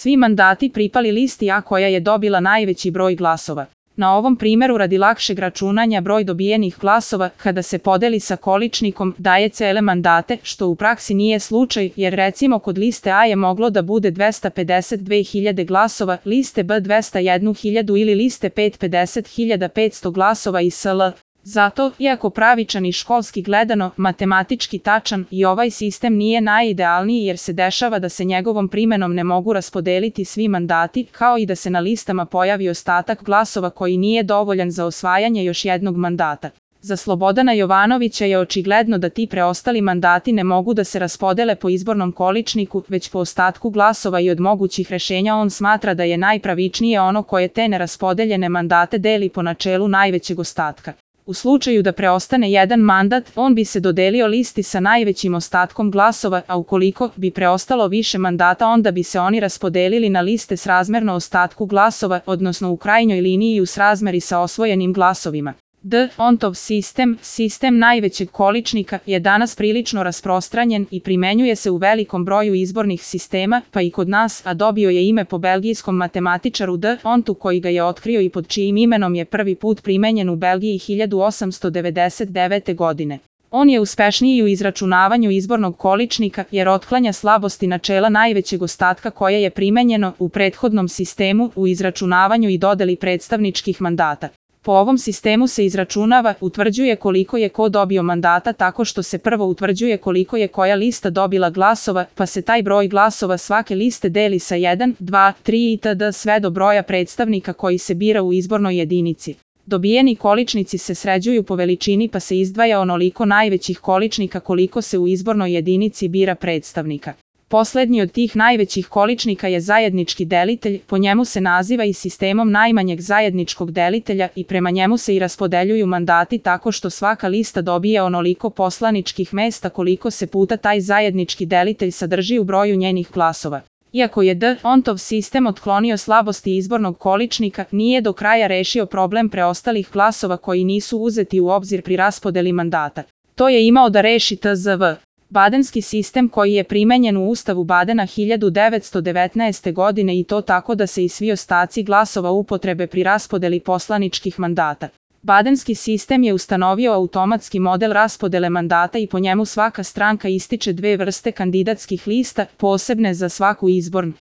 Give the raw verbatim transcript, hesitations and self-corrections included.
Svi mandati pripali listi A koja je dobila najveći broj glasova. Na ovom primjeru radi lakšeg računanja broj dobijenih glasova kada se podeli sa količnikom daje cele mandate, što u praksi nije slučaj jer recimo kod liste A je moglo da bude dvesta pedeset dve hiljade glasova, liste B dvesta jednu hiljadu ili liste pet pedeset hiljada petsto glasova i sl. Zato, iako pravičan i školski gledano, matematički tačan, i ovaj sistem nije najidealniji jer se dešava da se njegovom primenom ne mogu raspodeliti svi mandati, kao i da se na listama pojavi ostatak glasova koji nije dovoljan za osvajanje još jednog mandata. Za Slobodana Jovanovića je očigledno da ti preostali mandati ne mogu da se raspodele po izbornom količniku, već po ostatku glasova i od mogućih rešenja on smatra da je najpravičnije ono koje te neraspodeljene mandate deli po načelu najvećeg ostatka. U slučaju da preostane jedan mandat, on bi se dodelio listi sa najvećim ostatkom glasova, a ukoliko bi preostalo više mandata onda bi se oni raspodelili na liste srazmerno ostatku glasova, odnosno u krajnjoj liniji u srazmeri sa osvojenim glasovima. D. Ontov sistem, sistem najvećeg količnika, je danas prilično rasprostranjen i primenjuje se u velikom broju izbornih sistema, pa i kod nas, a dobio je ime po belgijskom matematičaru D. Ontu koji ga je otkrio i pod čijim imenom je prvi put primenjen u Belgiji hiljadu osamsto devedeset devete. godine. On je uspešniji u izračunavanju izbornog količnika jer otklanja slabosti načela najvećeg ostatka koje je primenjeno u prethodnom sistemu u izračunavanju i dodeli predstavničkih mandata. Po ovom sistemu se izračunava, utvrđuje koliko je ko dobio mandata tako što se prvo utvrđuje koliko je koja lista dobila glasova, pa se taj broj glasova svake liste deli sa jedan, dva, tri itd. sve do broja predstavnika koji se bira u izbornoj jedinici. Dobijeni količnici se sređuju po veličini pa se izdvaja onoliko najvećih količnika koliko se u izbornoj jedinici bira predstavnika. Poslednji od tih najvećih količnika je zajednički delitelj, po njemu se naziva i sistemom najmanjeg zajedničkog delitelja i prema njemu se i raspodeljuju mandati tako što svaka lista dobije onoliko poslaničkih mesta koliko se puta taj zajednički delitelj sadrži u broju njenih glasova. Iako je D. Ontov sistem otklonio slabosti izbornog količnika, nije do kraja rešio problem preostalih glasova koji nisu uzeti u obzir pri raspodeli mandata. To je imao da reši T Z V. Badenski sistem koji je primenjen u Ustavu Badena hiljadu devetsto devetnaeste. godine i to tako da se i svi ostaci glasova upotrebe pri raspodeli poslaničkih mandata. Badenski sistem je ustanovio automatski model raspodele mandata i po njemu svaka stranka ističe dve vrste kandidatskih lista, posebne za svaku izbornu